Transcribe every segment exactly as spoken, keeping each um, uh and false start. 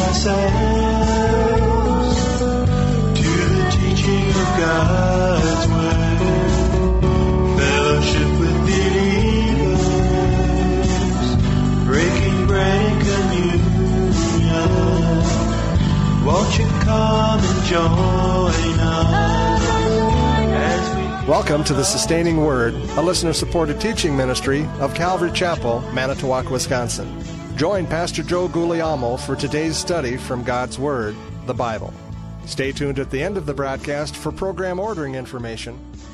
ourselves to the teaching of God's word. Fellowship with believers, breaking bread and communion. Won't you come and join us as we... Welcome to the Sustaining Word, a listener-supported teaching ministry of Calvary Chapel, Manitowoc, Wisconsin. Join Pastor Joe Guglielmo for today's study from God's Word, the Bible. Stay tuned at the end of the broadcast for program ordering information.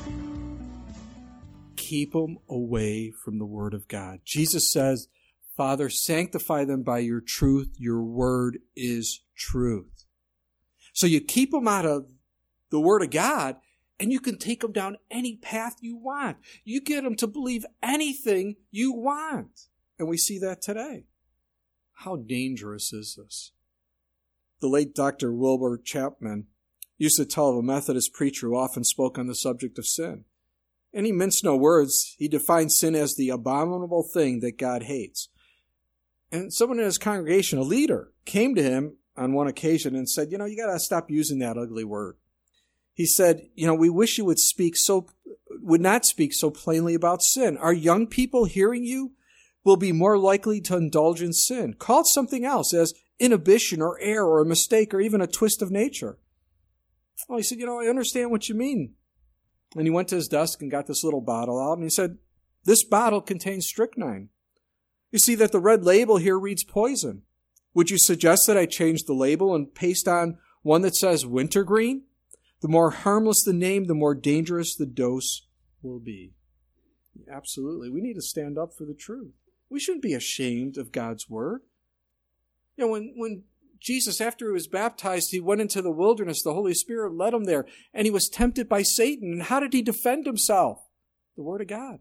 Keep them away from the Word of God. Jesus says, Father, sanctify them by your truth. Your Word is truth. So you keep them out of the Word of God, and you can take them down any path you want. You get them to believe anything you want. And we see that today. How dangerous is this? The late Doctor Wilbur Chapman used to tell of a Methodist preacher who often spoke on the subject of sin. And he minced no words. He defined sin as the abominable thing that God hates. And someone in his congregation, a leader, came to him on one occasion and said, you know, you got to stop using that ugly word. He said, you know, we wish you would speak so, would not speak so plainly about sin. Are young people hearing you will be more likely to indulge in sin? Call it something else, as inhibition or error or a mistake or even a twist of nature. Oh, he said, you know, I understand what you mean. And he went to his desk and got this little bottle out, and he said, this bottle contains strychnine. You see that the red label here reads poison. Would you suggest that I change the label and paste on one that says wintergreen? The more harmless the name, the more dangerous the dose will be. Absolutely. We need to stand up for the truth. We shouldn't be ashamed of God's word. You know, when, when Jesus, after he was baptized, he went into the wilderness, the Holy Spirit led him there, and he was tempted by Satan. And how did he defend himself? The Word of God.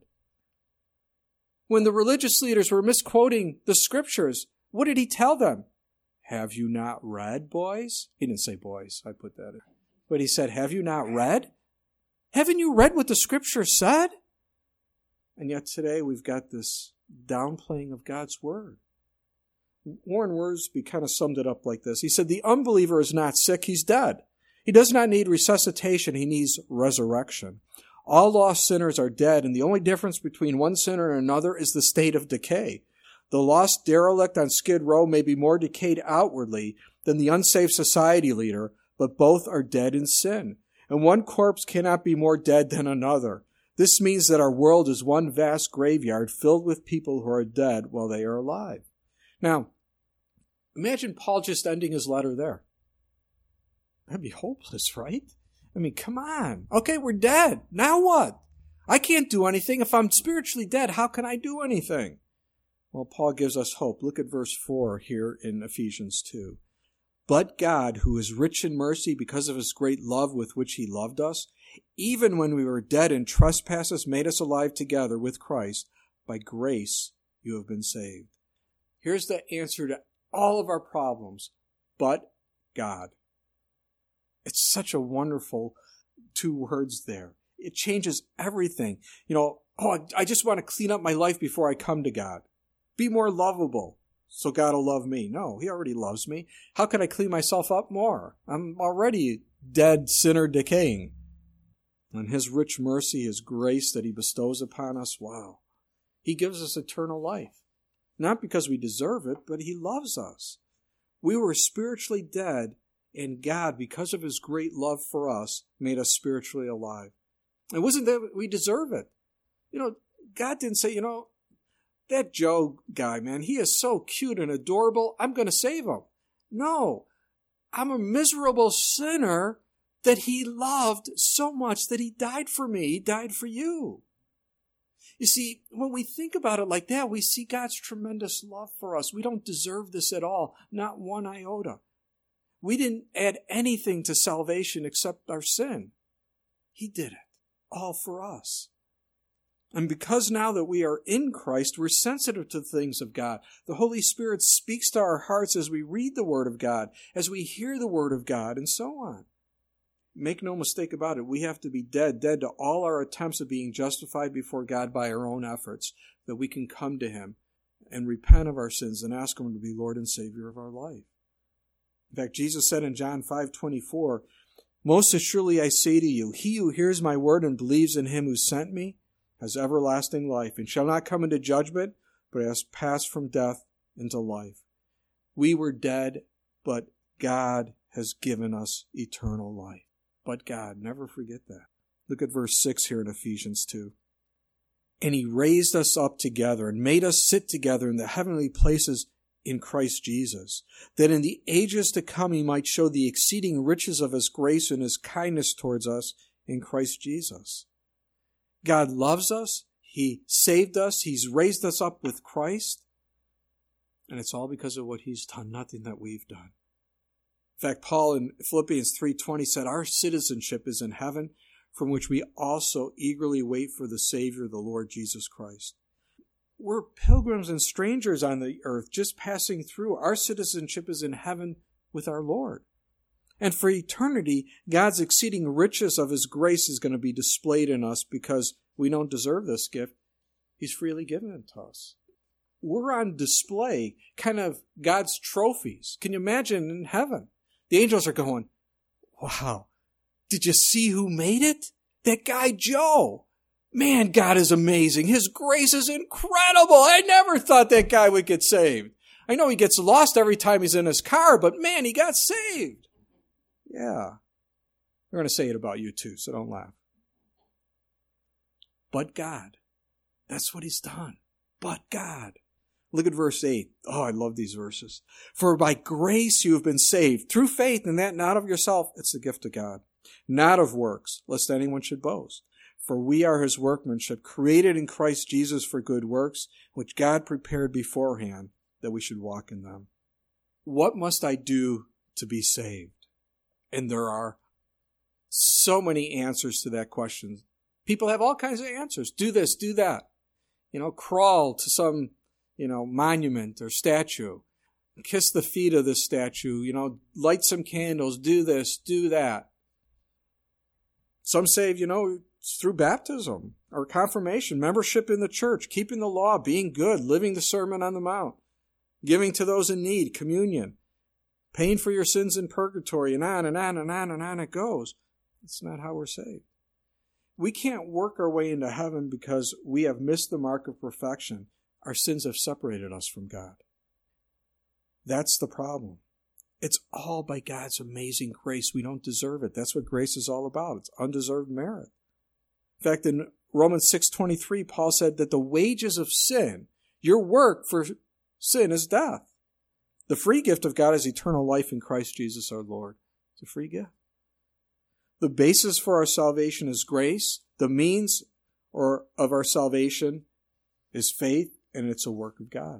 When the religious leaders were misquoting the Scriptures, what did he tell them? Have you not read, boys? He didn't say boys, I put that in. But he said, have you not read? Haven't you read what the Scripture said? And yet today we've got this downplaying of God's Word. Warren Wiersbe kind of summed it up like this. He said, the unbeliever is not sick, he's dead. He does not need resuscitation, he needs resurrection. All lost sinners are dead, and the only difference between one sinner and another is the state of decay. The lost derelict on Skid Row may be more decayed outwardly than the unsaved society leader, but both are dead in sin. And one corpse cannot be more dead than another. This means that our world is one vast graveyard filled with people who are dead while they are alive. Now, imagine Paul just ending his letter there. That'd be hopeless, right? I mean, come on. Okay, we're dead. Now what? I can't do anything. If I'm spiritually dead, how can I do anything? Well, Paul gives us hope. Look at verse four here in Ephesians two. But God, who is rich in mercy because of his great love with which he loved us, even when we were dead in trespasses, made us alive together with Christ. By grace you have been saved. Here's the answer to all of our problems. But God. It's such a wonderful two words there. It changes everything. You know, oh, I just want to clean up my life before I come to God. Be more lovable so God will love me. No, he already loves me. How can I clean myself up more? I'm already dead, sinner, decaying. And his rich mercy, his grace that he bestows upon us, wow. He gives us eternal life. Not because we deserve it, but he loves us. We were spiritually dead, and God, because of his great love for us, made us spiritually alive. It wasn't that we deserve it. You know, God didn't say, you know, that Joe guy, man, he is so cute and adorable, I'm going to save him. No, I'm a miserable sinner that he loved so much that he died for me. He died for you. You see, when we think about it like that, we see God's tremendous love for us. We don't deserve this at all, not one iota. We didn't add anything to salvation except our sin. He did it, all for us. And because now that we are in Christ, we're sensitive to the things of God. The Holy Spirit speaks to our hearts as we read the Word of God, as we hear the Word of God, and so on. Make no mistake about it, we have to be dead, dead to all our attempts of being justified before God by our own efforts, that we can come to Him and repent of our sins and ask Him to be Lord and Savior of our life. In fact, Jesus said in John five twenty-four, "Most assuredly I say to you, he who hears my word and believes in him who sent me has everlasting life, and shall not come into judgment, but has passed from death into life." We were dead, but God has given us eternal life. But God, never forget that. Look at verse six here in Ephesians two. "And he raised us up together and made us sit together in the heavenly places in Christ Jesus, that in the ages to come he might show the exceeding riches of his grace and his kindness towards us in Christ Jesus." God loves us. He saved us. He's raised us up with Christ. And it's all because of what he's done, nothing that we've done. In fact, Paul in Philippians three twenty said, "Our citizenship is in heaven, from which we also eagerly wait for the Savior, the Lord Jesus Christ." We're pilgrims and strangers on the earth, just passing through. Our citizenship is in heaven with our Lord. And for eternity, God's exceeding riches of his grace is going to be displayed in us because we don't deserve this gift. He's freely given it to us. We're on display, kind of God's trophies. Can you imagine in heaven? The angels are going, "Wow, did you see who made it? That guy Joe. Man, God is amazing. His grace is incredible. I never thought that guy would get saved. I know he gets lost every time he's in his car, but man, he got saved." Yeah. They're going to say it about you too, so don't laugh. But God. That's what he's done. But God. Look at verse eight. Oh, I love these verses. "For by grace you have been saved, through faith, and that not of yourself. It's the gift of God. Not of works, lest anyone should boast. For we are his workmanship, created in Christ Jesus for good works, which God prepared beforehand that we should walk in them." What must I do to be saved? And there are so many answers to that question. People have all kinds of answers. Do this, do that. You know, crawl to some, you know, monument or statue. Kiss the feet of this statue. You know, light some candles. Do this, do that. Some say, you know, it's through baptism or confirmation, membership in the church, keeping the law, being good, living the Sermon on the Mount, giving to those in need, communion, paying for your sins in purgatory, and on and on and on and on it goes. It's not how we're saved. We can't work our way into heaven because we have missed the mark of perfection. Our sins have separated us from God. That's the problem. It's all by God's amazing grace. We don't deserve it. That's what grace is all about. It's undeserved merit. In fact, in Romans six twenty-three, Paul said that the wages of sin, your work for sin, is death. The free gift of God is eternal life in Christ Jesus our Lord. It's a free gift. The basis for our salvation is grace. The means or of our salvation is faith, and it's a work of God.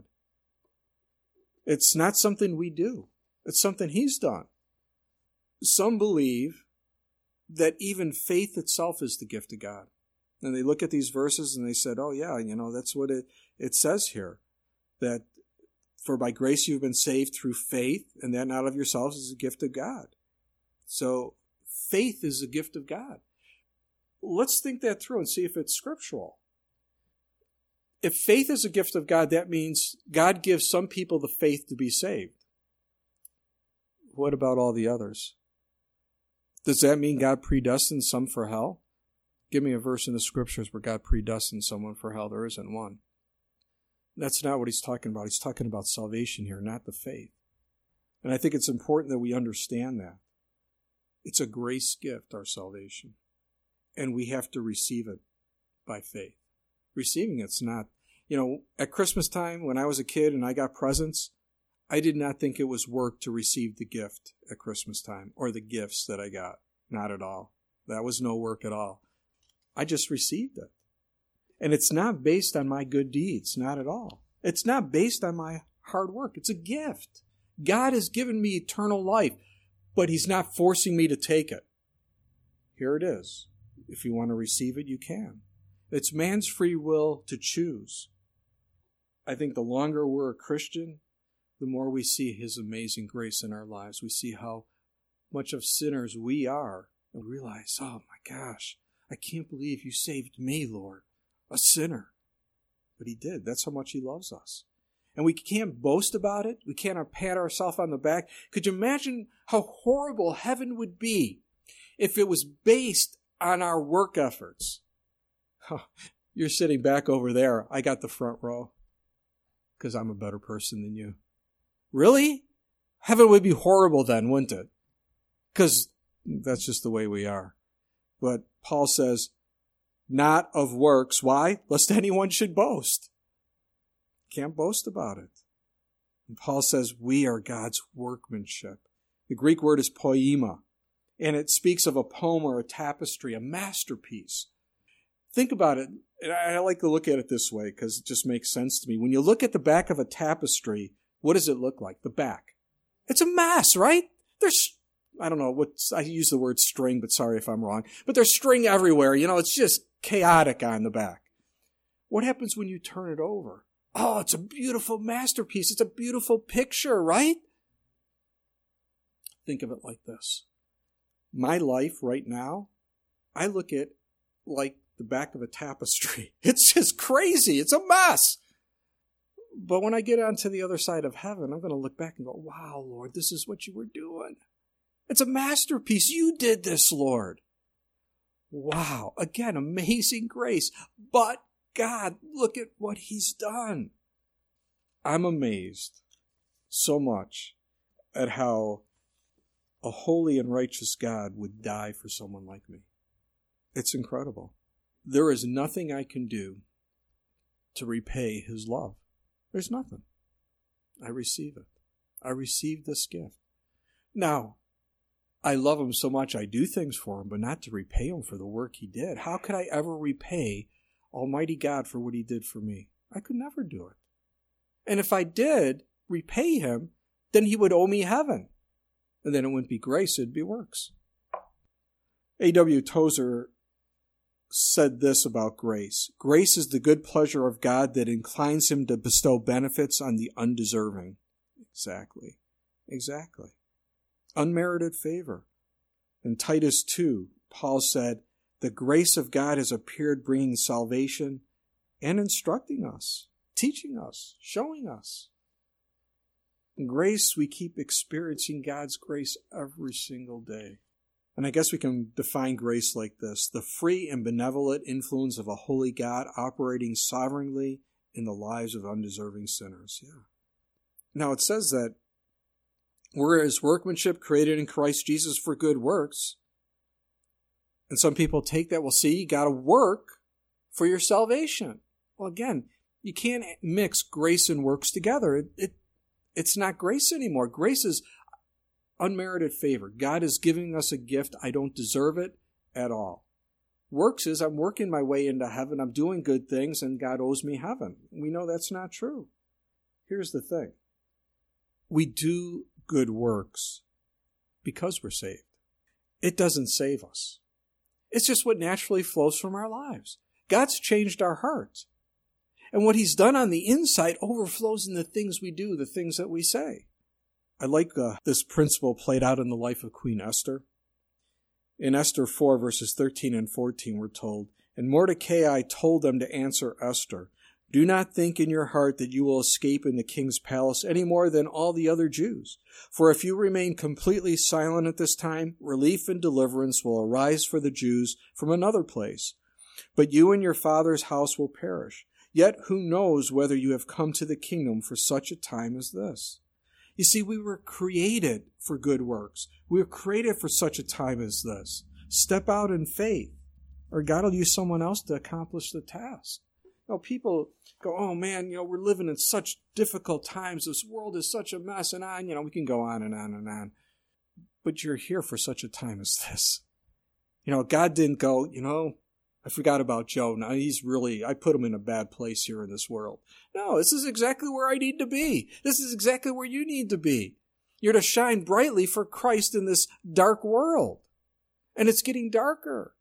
It's not something we do. It's something he's done. Some believe that even faith itself is the gift of God. And they look at these verses and they said, oh yeah, you know, that's what it, it says here. That for by grace you've been saved through faith, and that not of yourselves is a gift of God. So faith is a gift of God. Let's think that through and see if it's scriptural. If faith is a gift of God, that means God gives some people the faith to be saved. What about all the others? Does that mean God predestined some for hell? Give me a verse in the scriptures where God predestined someone for hell. There isn't one. That's not what he's talking about. He's talking about salvation here, not the faith. And I think it's important that we understand that. It's a grace gift, our salvation. And we have to receive it by faith. Receiving it's not, you know, at Christmas time when I was a kid and I got presents, I did not think it was work to receive the gift at Christmas time or the gifts that I got. Not at all. That was no work at all. I just received it. And it's not based on my good deeds, not at all. It's not based on my hard work. It's a gift. God has given me eternal life, but he's not forcing me to take it. Here it is. If you want to receive it, you can. It's man's free will to choose. I think the longer we're a Christian, the more we see his amazing grace in our lives. We see how much of sinners we are and realize, oh my gosh, I can't believe you saved me, Lord, a sinner. But he did. That's how much he loves us. and we can't boast about it. We can't pat ourselves on the back. Could you imagine how horrible heaven would be if it was based on our work efforts? Oh, you're sitting back over there. I got the front row because I'm a better person than you. Really? Heaven would be horrible then, wouldn't it? Because that's just the way we are. But Paul says, not of works. Why? Lest anyone should boast. Can't boast about it. And Paul says, we are God's workmanship. The Greek word is poema, and it speaks of a poem or a tapestry, a masterpiece. Think about it. And I like to look at it this way because it just makes sense to me. When you look at the back of a tapestry, what does it look like? The back. It's a mess, right? There's, I don't know what, I use the word string, but sorry if I'm wrong. But there's string everywhere. You know, it's just chaotic on the back. What happens when you turn it over? Oh, it's a beautiful masterpiece. It's a beautiful picture, right? Think of it like this. My life right now, I look at like the back of a tapestry. It's just crazy. It's a mess. But when I get onto the other side of heaven, I'm going to look back and go, wow, Lord, this is what you were doing. It's a masterpiece. You did this, Lord. Wow. Again, amazing grace. But God, look at what he's done. I'm amazed so much at how a holy and righteous God would die for someone like me. It's incredible. There is nothing I can do to repay his love. There's nothing. I receive it. I receive this gift. Now, I love him so much I do things for him, but not to repay him for the work he did. How could I ever repay Almighty God for what he did for me? I could never do it. And if I did repay him, then he would owe me heaven. And then it wouldn't be grace, it'd be works. A W Tozer said this about grace. Grace is the good pleasure of God that inclines him to bestow benefits on the undeserving. Exactly. Exactly. Unmerited favor. In Titus two, Paul said, the grace of God has appeared bringing salvation and instructing us, teaching us, showing us. In grace, we keep experiencing God's grace every single day. And I guess we can define grace like this: the free and benevolent influence of a holy God operating sovereignly in the lives of undeserving sinners. Yeah. Now it says that we're his workmanship created in Christ Jesus for good works. And some people take that, well, see, you got to work for your salvation. Well, again, you can't mix grace and works together. It, it It's not grace anymore. Grace is unmerited favor. God is giving us a gift. I don't deserve it at all. Works is I'm working my way into heaven. I'm doing good things, and God owes me heaven. We know that's not true. Here's the thing. We do good works because we're saved. It doesn't save us. It's just what naturally flows from our lives. God's changed our hearts. And what he's done on the inside overflows in the things we do, the things that we say. I like uh, this principle played out in the life of Queen Esther. In Esther four, verses thirteen and fourteen, we're told, and Mordecai told them to answer Esther, do not think in your heart that you will escape in the king's palace any more than all the other Jews. For if you remain completely silent at this time, relief and deliverance will arise for the Jews from another place. But you and your father's house will perish. Yet who knows whether you have come to the kingdom for such a time as this? You see, we were created for good works. We were created for such a time as this. Step out in faith, or God will use someone else to accomplish the task. You know, people go, oh man, you know, we're living in such difficult times. This world is such a mess, and on, you know, we can go on and on and on. But you're here for such a time as this. You know, God didn't go, you know, I forgot about Joe. Now he's really, I put him in a bad place here in this world. No, this is exactly where I need to be. This is exactly where you need to be. You're to shine brightly for Christ in this dark world. And it's getting darker.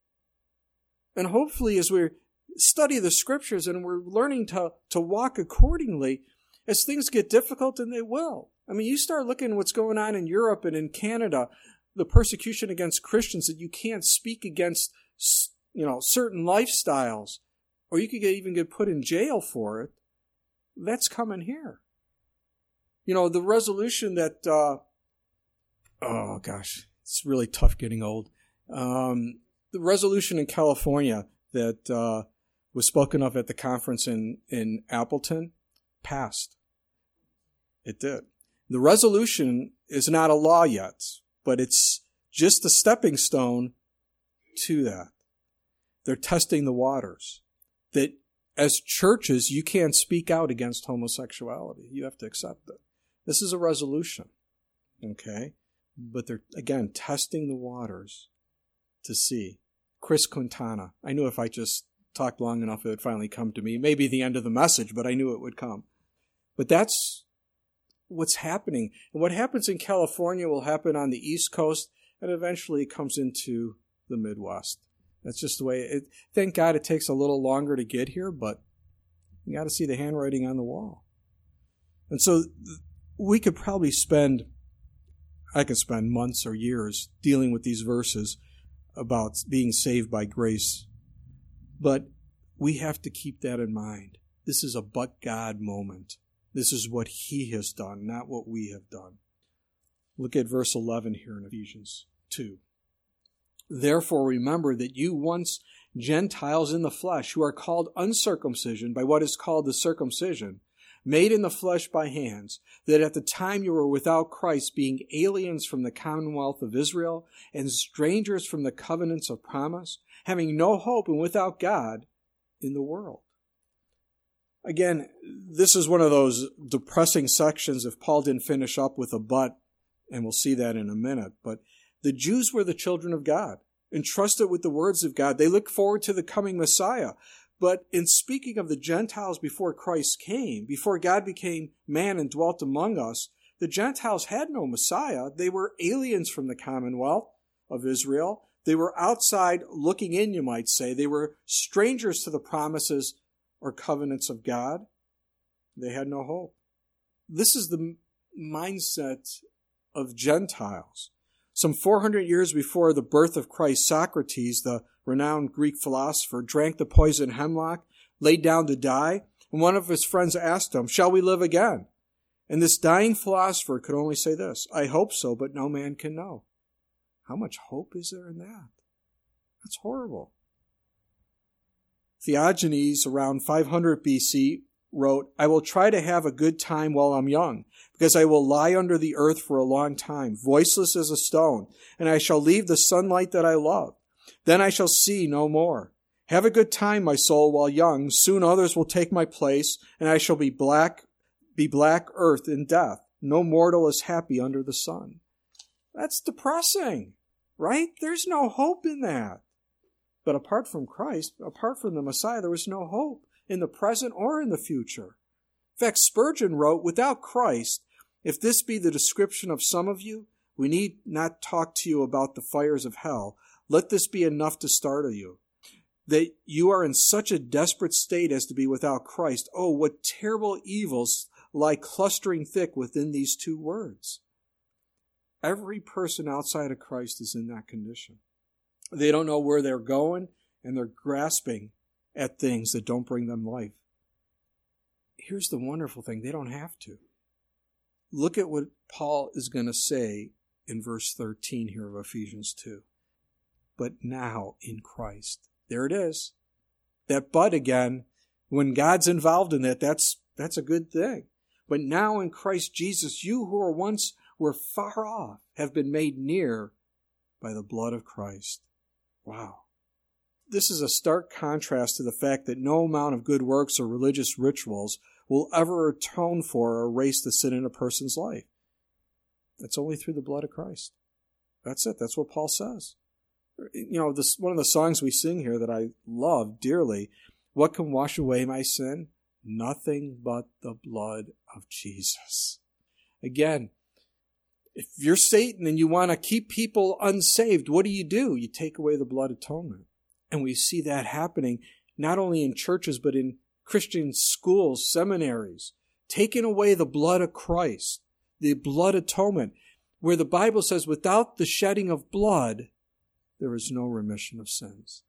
And hopefully as we study the scriptures and we're learning to, to walk accordingly, as things get difficult, and they will. I mean, you start looking at what's going on in Europe and in Canada, the persecution against Christians, that you can't speak against, you know, certain lifestyles, or you could get, even get put in jail for it. That's coming here. You know, the resolution that, uh, oh gosh, it's really tough getting old. Um, the resolution in California that uh, was spoken of at the conference in, in Appleton passed. It did. The resolution is not a law yet, but it's just a stepping stone to that. They're testing the waters. That as churches, you can't speak out against homosexuality. You have to accept it. This is a resolution, okay? But they're, again, testing the waters to see. Chris Quintana. I knew if I just talked long enough, it would finally come to me. Maybe the end of the message, but I knew it would come. But that's what's happening. And what happens in California will happen on the East Coast, and eventually it comes into the Midwest. That's just the way it, thank God it takes a little longer to get here, but you got to see the handwriting on the wall. And so we could probably spend, I could spend months or years dealing with these verses about being saved by grace. But we have to keep that in mind. This is a but God moment. This is what He has done, not what we have done. Look at verse eleven here in Ephesians two. Therefore remember that you once Gentiles in the flesh, who are called uncircumcision by what is called the circumcision, made in the flesh by hands, that at the time you were without Christ, being aliens from the commonwealth of Israel and strangers from the covenants of promise, having no hope and without God in the world. Again, this is one of those depressing sections if Paul didn't finish up with a but, and we'll see that in a minute. But the Jews were the children of God, entrusted with the words of God. They looked forward to the coming Messiah. But in speaking of the Gentiles before Christ came, before God became man and dwelt among us, the Gentiles had no Messiah. They were aliens from the commonwealth of Israel. They were outside looking in, you might say. They were strangers to the promises or covenants of God. They had no hope. This is the mindset of Gentiles. Some four hundred years before the birth of Christ, Socrates, the renowned Greek philosopher, drank the poison hemlock, laid down to die, and one of his friends asked him, "Shall we live again?" And this dying philosopher could only say this, "I hope so, but no man can know." How much hope is there in that? That's horrible. Theogenes, around five hundred B C, wrote, "I will try to have a good time while I'm young, because I will lie under the earth for a long time, voiceless as a stone, and I shall leave the sunlight that I love. Then I shall see no more. Have a good time, my soul, while young. Soon others will take my place, and I shall be black, be black earth in death. No mortal is happy under the sun." That's depressing, right? There's no hope in that. But apart from Christ, apart from the Messiah, there was no hope in the present or in the future. In fact, Spurgeon wrote, "Without Christ, if this be the description of some of you, we need not talk to you about the fires of hell. Let this be enough to startle you. That you are in such a desperate state as to be without Christ. Oh, what terrible evils lie clustering thick within these two words." Every person outside of Christ is in that condition. They don't know where they're going, and they're grasping at things that don't bring them life. Here's the wonderful thing. They don't have to. Look at what Paul is going to say in verse thirteen here of Ephesians two. But now in Christ. There it is. That but again, when God's involved in that, that's, that's a good thing. But now in Christ Jesus, you who were once were far off have been made near by the blood of Christ. Wow. This is a stark contrast to the fact that no amount of good works or religious rituals will ever atone for or erase the sin in a person's life. That's only through the blood of Christ. That's it. That's what Paul says. You know, this one of the songs we sing here that I love dearly, "What can wash away my sin? Nothing but the blood of Jesus." Again, if you're Satan and you want to keep people unsaved, what do you do? You take away the blood atonement. And we see that happening not only in churches, but in Christian schools, seminaries, taking away the blood of Christ, the blood atonement, where the Bible says without the shedding of blood, there is no remission of sins.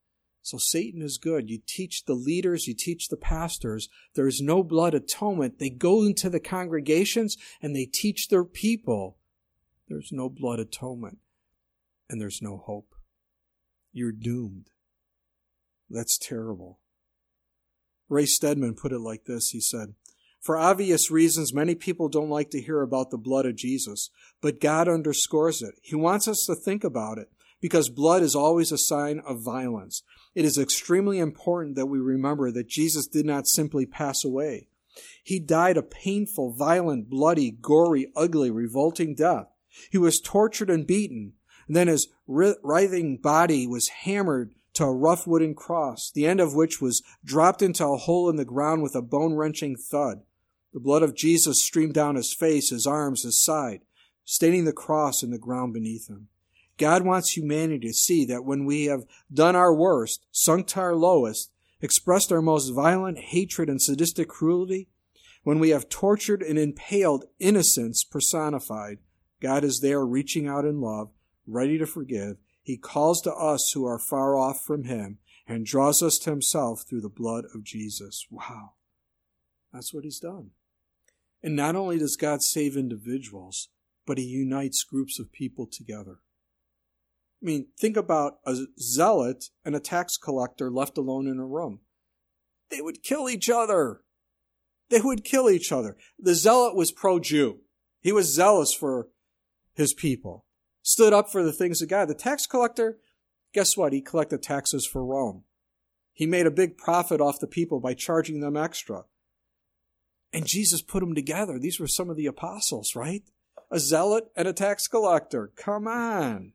So Satan is good. You teach the leaders, you teach the pastors, there is no blood atonement. They go into the congregations and they teach their people, there's no blood atonement and there's no hope. You're doomed. That's terrible. Ray Stedman put it like this. He said, "For obvious reasons, many people don't like to hear about the blood of Jesus, but God underscores it. He wants us to think about it because blood is always a sign of violence. It is extremely important that we remember that Jesus did not simply pass away. He died a painful, violent, bloody, gory, ugly, revolting death. He was tortured and beaten, and then his writhing body was hammered to a rough wooden cross, the end of which was dropped into a hole in the ground with a bone-wrenching thud. The blood of Jesus streamed down his face, his arms, his side, staining the cross in the ground beneath him. God wants humanity to see that when we have done our worst, sunk to our lowest, expressed our most violent hatred and sadistic cruelty, when we have tortured and impaled innocence personified, God is there reaching out in love, ready to forgive. He calls to us who are far off from him and draws us to himself through the blood of Jesus." Wow. That's what he's done. And not only does God save individuals, but he unites groups of people together. I mean, think about a zealot and a tax collector left alone in a room. They would kill each other. They would kill each other. The zealot was pro-Jew. He was zealous for his people. Stood up for the things of God. The tax collector, guess what? He collected taxes for Rome. He made a big profit off the people by charging them extra. And Jesus put them together. These were some of the apostles, right? A zealot and a tax collector. Come on.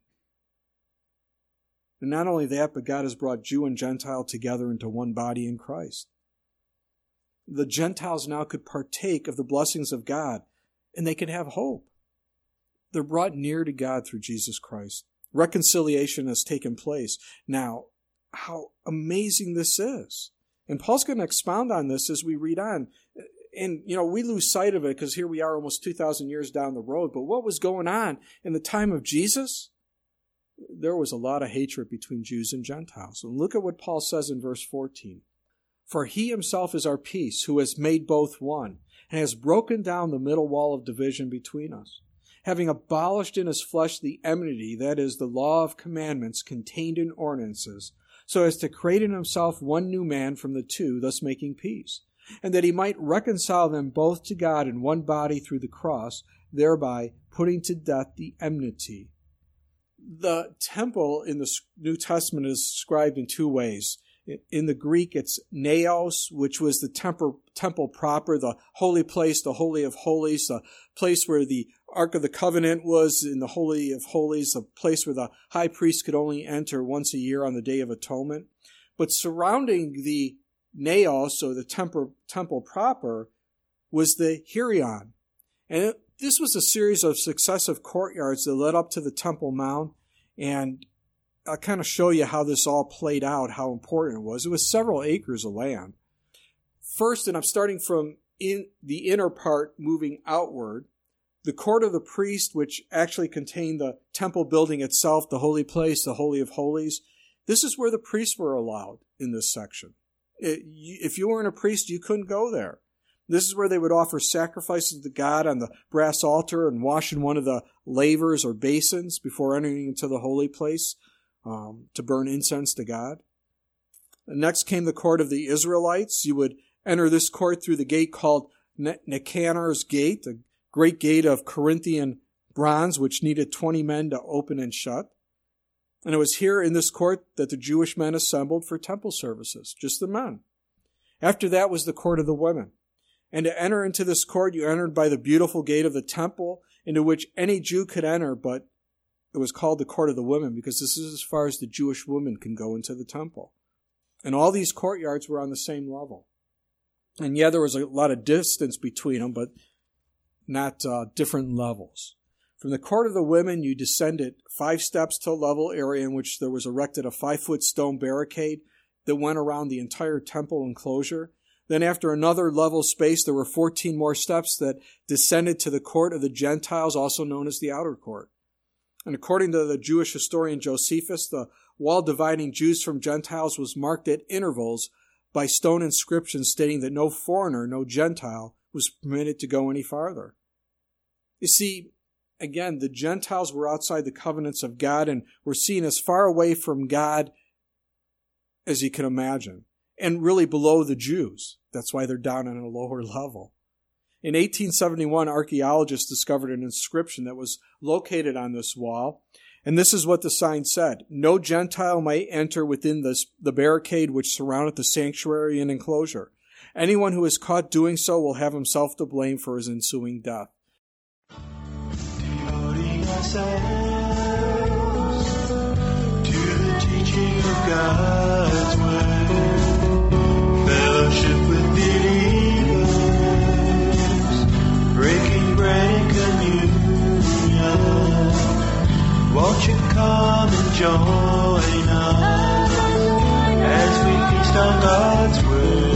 And not only that, but God has brought Jew and Gentile together into one body in Christ. The Gentiles now could partake of the blessings of God, and they could have hope. They're brought near to God through Jesus Christ. Reconciliation has taken place. Now, how amazing this is. And Paul's going to expound on this as we read on. And, you know, we lose sight of it because here we are almost two thousand years down the road. But what was going on in the time of Jesus? There was a lot of hatred between Jews and Gentiles. And look at what Paul says in verse fourteen. "For he himself is our peace, who has made both one, and has broken down the middle wall of division between us, having abolished in his flesh the enmity, that is, the law of commandments contained in ordinances, so as to create in himself one new man from the two, thus making peace, and that he might reconcile them both to God in one body through the cross, thereby putting to death the enmity." The temple in the New Testament is described in two ways. In the Greek, it's naos, which was the temple, temple proper, the holy place, the Holy of Holies, the place where the Ark of the Covenant was in the Holy of Holies, a place where the high priest could only enter once a year on the Day of Atonement. But surrounding the naos, or the temple, temple proper, was the Hirion. And it, this was a series of successive courtyards that led up to the Temple Mount. And I'll kind of show you how this all played out, how important it was. It was several acres of land. First, and I'm starting from in the inner part moving outward, the court of the priest, which actually contained the temple building itself, the holy place, the Holy of Holies. This is where the priests were allowed in this section. It, if you weren't a priest, you couldn't go there. This is where they would offer sacrifices to God on the brass altar and wash in one of the lavers or basins before entering into the holy place um, to burn incense to God. And next came the court of the Israelites. You would enter this court through the gate called ne- Nicanor's Gate, a great gate of Corinthian bronze which needed twenty men to open and shut. And it was here in this court that the Jewish men assembled for temple services, just the men. After that was the court of the women. And to enter into this court, you entered by the beautiful gate of the temple, into which any Jew could enter, but it was called the court of the women because this is as far as the Jewish women can go into the temple. And all these courtyards were on the same level. And yeah, there was a lot of distance between them, but not uh, different levels. From the court of the women, you descended five steps to a level area in which there was erected a five-foot stone barricade that went around the entire temple enclosure. Then after another level space, there were fourteen more steps that descended to the court of the Gentiles, also known as the outer court. And according to the Jewish historian Josephus, the wall dividing Jews from Gentiles was marked at intervals by stone inscriptions stating that no foreigner, no Gentile, was permitted to go any farther. You see, again, the Gentiles were outside the covenants of God and were seen as far away from God as you can imagine, and really below the Jews. That's why they're down on a lower level. In eighteen seventy-one, archaeologists discovered an inscription that was located on this wall, and this is what the sign said: "No Gentile may enter within this, the barricade which surrounded the sanctuary and enclosure. Anyone who is caught doing so will have himself to blame for his ensuing death." Devoting ourselves to the teaching of God's word, fellowship with believers, breaking bread and communion. Won't you come and join us as we feast on God's word?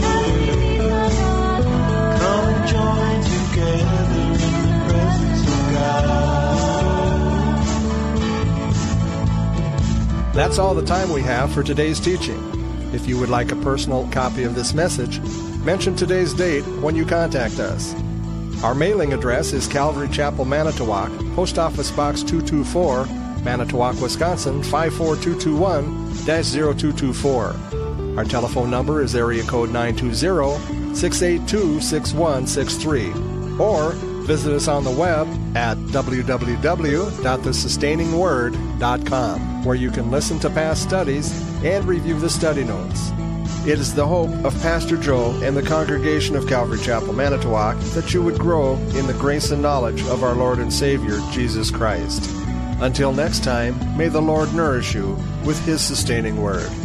Come and join together in the presence of God. That's all the time we have for today's teaching. If you would like a personal copy of this message, mention today's date when you contact us. Our mailing address is Calvary Chapel, Manitowoc, Post Office Box two two four, Manitowoc, Wisconsin five four two two one dash zero two two four. Our telephone number is area code nine two zero, six eight two, six one six three. Or visit us on the web at w w w dot the sustaining word dot com, where you can listen to past studies and review the study notes. It is the hope of Pastor Joe and the congregation of Calvary Chapel, Manitowoc, that you would grow in the grace and knowledge of our Lord and Savior, Jesus Christ. Until next time, may the Lord nourish you with His sustaining word.